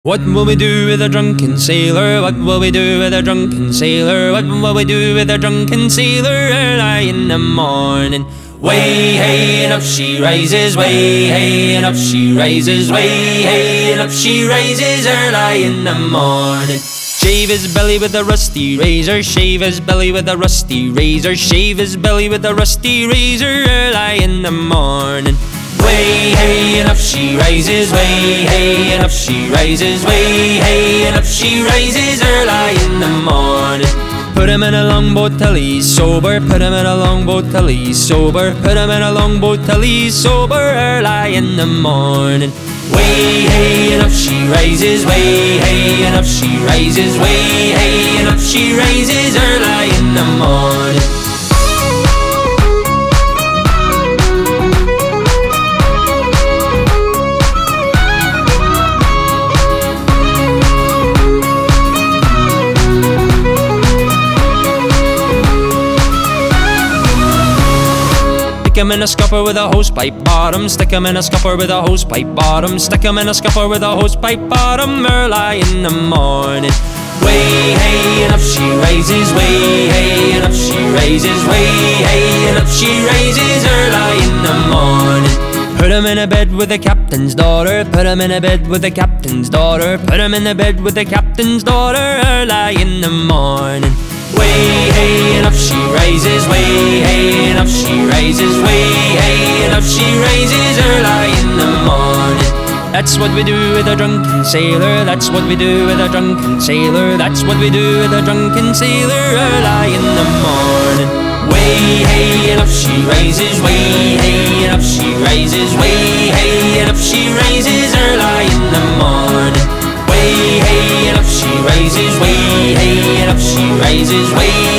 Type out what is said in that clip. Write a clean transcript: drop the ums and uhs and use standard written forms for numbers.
What will we do with a drunken sailor? What will we do with a drunken sailor? What will we do with a drunken sailor early in the morning? Way hey and up she rises, way hey and up she rises, way hey and up she rises early in the morning. Shave his belly with a rusty razor, shave his belly with a rusty razor, shave his belly with a rusty razor early in the morning. Way hey and up she rises, way hey and up she rises, way hey and up she rises early in the morning. Put him in a longboat till he's sober, put him in a longboat till he's sober, put him in a longboat till he's sober early in the morning. Way hey and up she rises, way hey and up she rises, way hey and up she rises early in the morning. Stick him in a scupper with a hosepipe bottom, stick him in a scupper with a hosepipe bottom, stick him in a scupper with a hosepipe bottom early in the morning. Way hey and up she rises, way hey and up she rises, way hey and up she rises early in the morning. Put him in a bed with the captain's daughter, put him in a bed with the captain's daughter, put him in a bed with the captain's daughter early in the morning. Way hey and up she rises, way hey and up she rises, way hey and up she rises early in the morning. That's what we do with a drunken sailor, that's what we do with a drunken sailor, that's what we do with a drunken sailor early in the morning. Way hey and up she rises, way hey and up she rises, way hey and up she rises early in the morning. Way hey and up she rises, way hey and up she rises, way